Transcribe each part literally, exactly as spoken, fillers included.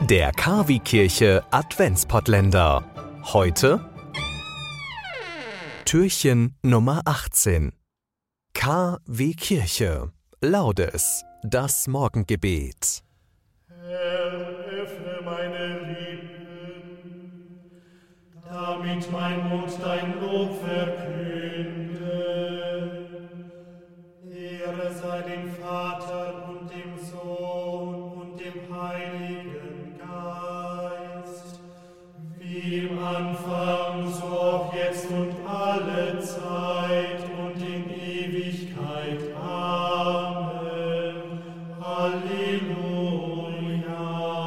Der K W Kirche Adventspottländer. Heute Türchen Nummer achtzehn. K W Kirche. Laudes, das Morgengebet. Herr, öffne meine Lippen, damit mein Mund dein Lob verkünde. Ehre sei dem Vater und dem Sohn und dem Heiligen Geist, wie im Anfang, so auch jetzt und alle Zeit und in Ewigkeit. Amen. Halleluja.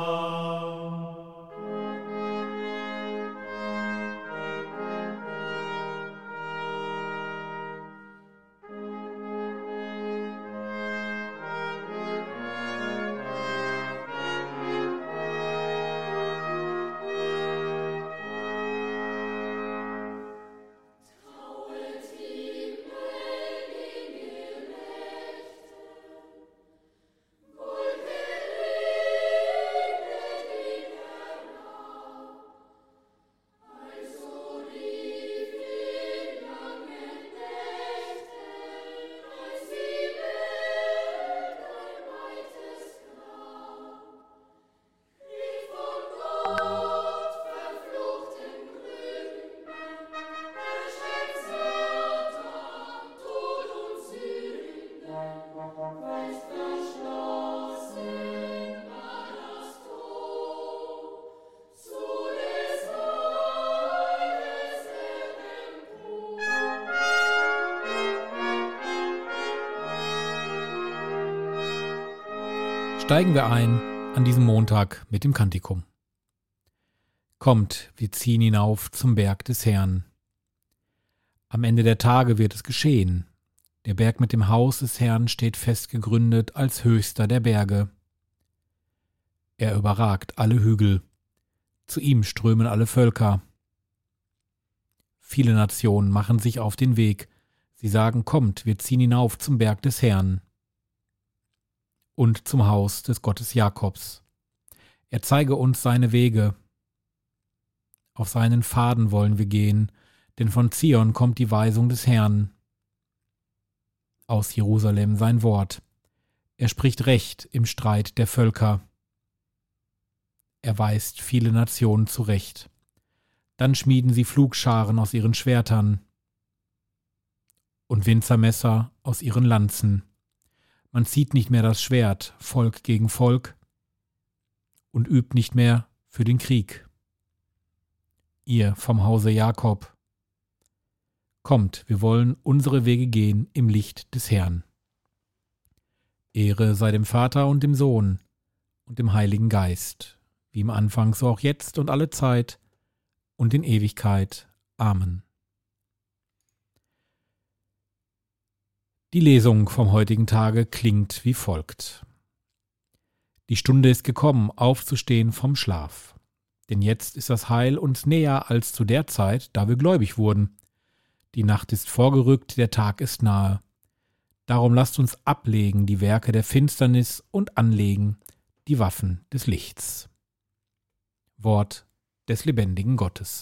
Steigen wir ein an diesem Montag mit dem Kantikum. Kommt, wir ziehen hinauf zum Berg des Herrn. Am Ende der Tage wird es geschehen. Der Berg mit dem Haus des Herrn steht fest gegründet als höchster der Berge. Er überragt alle Hügel. Zu ihm strömen alle Völker. Viele Nationen machen sich auf den Weg. Sie sagen, kommt, wir ziehen hinauf zum Berg des Herrn und zum Haus des Gottes Jakobs. Er zeige uns seine Wege. Auf seinen Pfaden wollen wir gehen, denn von Zion kommt die Weisung des Herrn. Aus Jerusalem sein Wort. Er spricht Recht im Streit der Völker. Er weist viele Nationen zurecht. Dann schmieden sie Pflugscharen aus ihren Schwertern und Winzermesser aus ihren Lanzen. Man zieht nicht mehr das Schwert, Volk gegen Volk, und übt nicht mehr für den Krieg. Ihr vom Hause Jakob, kommt, wir wollen unsere Wege gehen im Licht des Herrn. Ehre sei dem Vater und dem Sohn und dem Heiligen Geist, wie im Anfang, so auch jetzt und alle Zeit und in Ewigkeit. Amen. Die Lesung vom heutigen Tage klingt wie folgt. Die Stunde ist gekommen, aufzustehen vom Schlaf. Denn jetzt ist das Heil uns näher als zu der Zeit, da wir gläubig wurden. Die Nacht ist vorgerückt, der Tag ist nahe. Darum lasst uns ablegen die Werke der Finsternis und anlegen die Waffen des Lichts. Wort des lebendigen Gottes.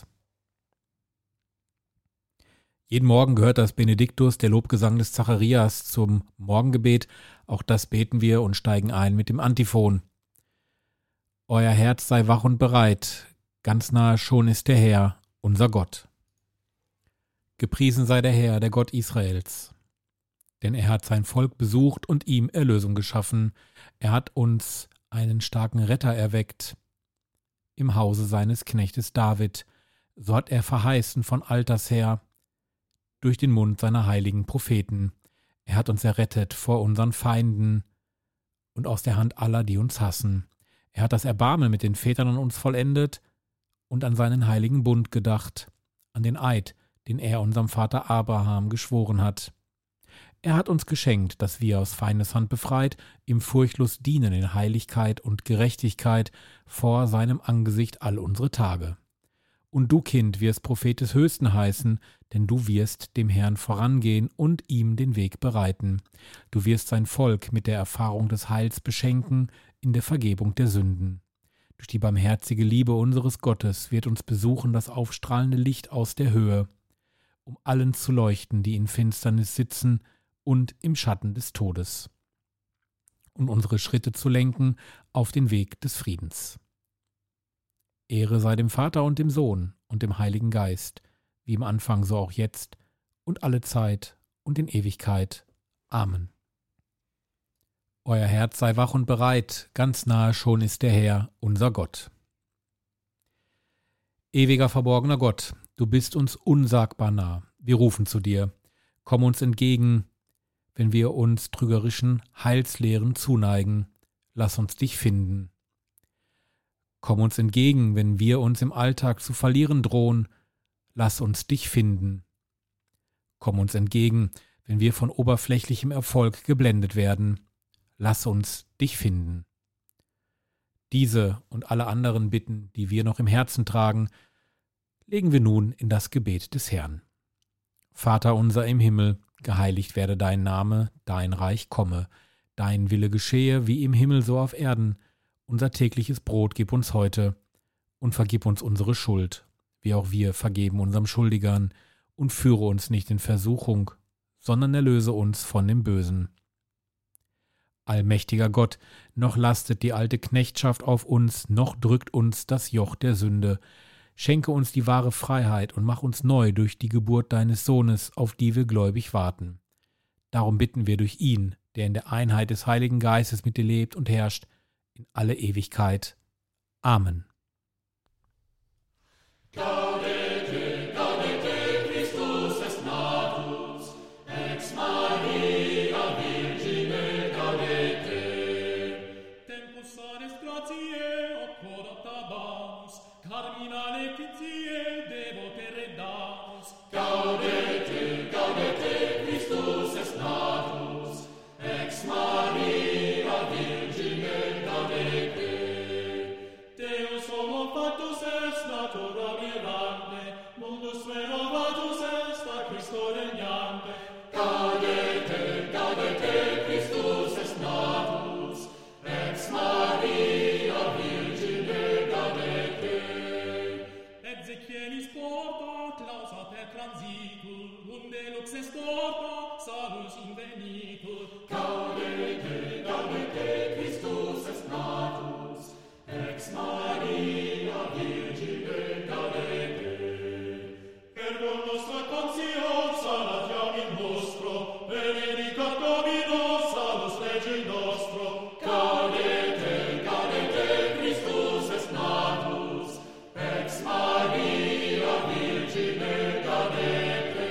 Jeden Morgen gehört das Benediktus, der Lobgesang des Zacharias, zum Morgengebet. Auch das beten wir und steigen ein mit dem Antiphon. Euer Herz sei wach und bereit, ganz nahe schon ist der Herr, unser Gott. Gepriesen sei der Herr, der Gott Israels. Denn er hat sein Volk besucht und ihm Erlösung geschaffen. Er hat uns einen starken Retter erweckt im Hause seines Knechtes David. So hat er verheißen von alters her, durch den Mund seiner heiligen Propheten. Er hat uns errettet vor unseren Feinden und aus der Hand aller, die uns hassen. Er hat das Erbarmen mit den Vätern an uns vollendet und an seinen heiligen Bund gedacht, an den Eid, den er unserem Vater Abraham geschworen hat. Er hat uns geschenkt, dass wir aus Feindeshand befreit, ihm furchtlos dienen in Heiligkeit und Gerechtigkeit vor seinem Angesicht all unsere Tage. Und du, Kind, wirst Prophet des Höchsten heißen, denn du wirst dem Herrn vorangehen und ihm den Weg bereiten. Du wirst sein Volk mit der Erfahrung des Heils beschenken in der Vergebung der Sünden. Durch die barmherzige Liebe unseres Gottes wird uns besuchen das aufstrahlende Licht aus der Höhe, um allen zu leuchten, die in Finsternis sitzen und im Schatten des Todes, und unsere Schritte zu lenken auf den Weg des Friedens. Ehre sei dem Vater und dem Sohn und dem Heiligen Geist, wie im Anfang so auch jetzt und alle Zeit und in Ewigkeit. Amen. Euer Herz sei wach und bereit, ganz nahe schon ist der Herr, unser Gott. Ewiger verborgener Gott, du bist uns unsagbar nah. Wir rufen zu dir. Komm uns entgegen, wenn wir uns trügerischen Heilslehren zuneigen. Lass uns dich finden. Komm uns entgegen, wenn wir uns im Alltag zu verlieren drohen. Lass uns dich finden. Komm uns entgegen, wenn wir von oberflächlichem Erfolg geblendet werden. Lass uns dich finden. Diese und alle anderen Bitten, die wir noch im Herzen tragen, legen wir nun in das Gebet des Herrn. Vater unser im Himmel, geheiligt werde dein Name, dein Reich komme, dein Wille geschehe, wie im Himmel so auf Erden. Unser tägliches Brot gib uns heute und vergib uns unsere Schuld, wie auch wir vergeben unserem Schuldigern, und führe uns nicht in Versuchung, sondern erlöse uns von dem Bösen. Allmächtiger Gott, noch lastet die alte Knechtschaft auf uns, noch drückt uns das Joch der Sünde. Schenke uns die wahre Freiheit und mach uns neu durch die Geburt deines Sohnes, auf die wir gläubig warten. Darum bitten wir durch ihn, der in der Einheit des Heiligen Geistes mit dir lebt und herrscht, in alle Ewigkeit. Amen. Gaudete, gaudete, Christus est natus, ex Maria Virgine gaudete. Tempus anes gratiae, occordat abanus, carmina letitiae, devote redamus. Gaudete, gaudete, Christus est natus, ex Maria Virgine gaudete. Deus homo factus est natura mirante, mundus renovatus est a Christo regnante. Gaudete, gaudete, Christus est natus, ex Maria Virgine gaudete. Exequielis porta, clausa per transitur, unde lux est orta, salus invenitur. Gaudete, gaudete, Christus est natus, ex Maria Virgine gaudete. Ergo nostra conscienza latiam in nostro, benedicat Domino salus Regi nostro. Gaudete, gaudete, Christus est natus, ex Maria Virgine gaudete.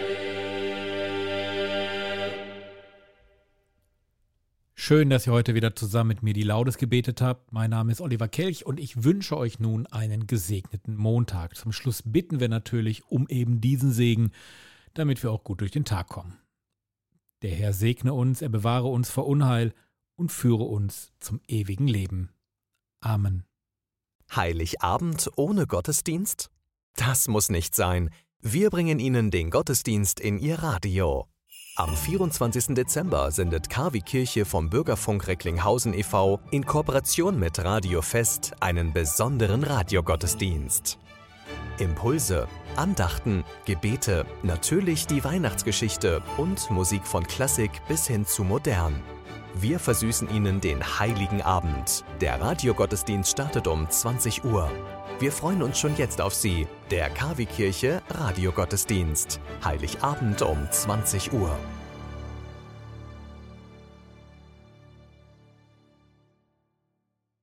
Schön, dass ihr heute wieder zusammen mit mir die Laudes gebetet habt. Mein Name ist Oliver Kelch und ich wünsche euch nun einen gesegneten Montag. Zum Schluss bitten wir natürlich um eben diesen Segen, damit wir auch gut durch den Tag kommen. Der Herr segne uns, er bewahre uns vor Unheil und führe uns zum ewigen Leben. Amen. Heiligabend ohne Gottesdienst? Das muss nicht sein. Wir bringen Ihnen den Gottesdienst in Ihr Radio. Am vierundzwanzigsten Dezember sendet K W Kirche vom Bürgerfunk Recklinghausen e V in Kooperation mit Radio Fest einen besonderen Radiogottesdienst. Impulse, Andachten, Gebete, natürlich die Weihnachtsgeschichte und Musik von Klassik bis hin zu modern. Wir versüßen Ihnen den Heiligen Abend. Der Radiogottesdienst startet um zwanzig Uhr. Wir freuen uns schon jetzt auf Sie, der K W Kirche Radiogottesdienst. Heiligabend um zwanzig Uhr.